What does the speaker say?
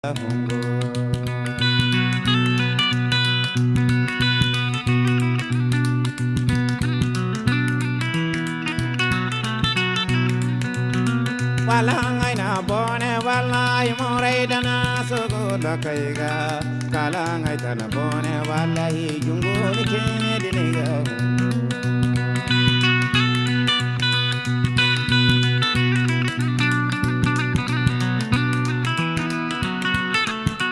Walangai na bone walai morai dana sogo lakaiga kalangai tana bone walai jungo ni kene diniga